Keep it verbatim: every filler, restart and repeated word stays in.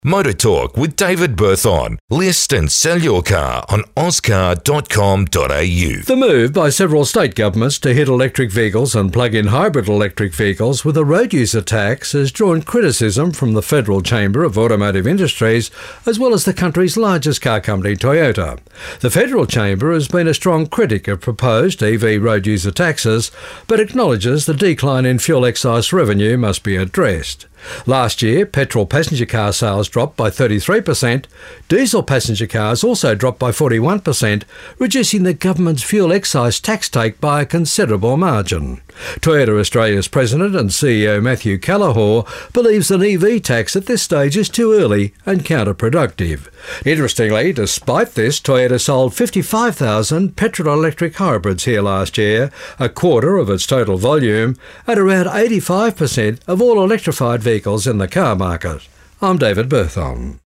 Motor Talk with David Berthon. List and sell your car on auscar dot com dot a u. The move by several state governments to hit electric vehicles and plug-in hybrid electric vehicles with a road user tax has drawn criticism from the Federal Chamber of Automotive Industries as well as the country's largest car company, Toyota. The Federal Chamber has been a strong critic of proposed E V road user taxes, but acknowledges the decline in fuel excise revenue must be addressed. Last year, petrol passenger car sales dropped by thirty-three percent. Diesel passenger cars also dropped by forty-one percent, reducing the government's fuel excise tax take by a considerable margin. Toyota Australia's president and C E O Matthew Callahor believes an E V tax at this stage is too early and counterproductive. Interestingly, despite this, Toyota sold fifty-five thousand petrol-electric hybrids here last year, a quarter of its total volume, and around eighty-five percent of all electrified vehicles in the car market. I'm David Berthon.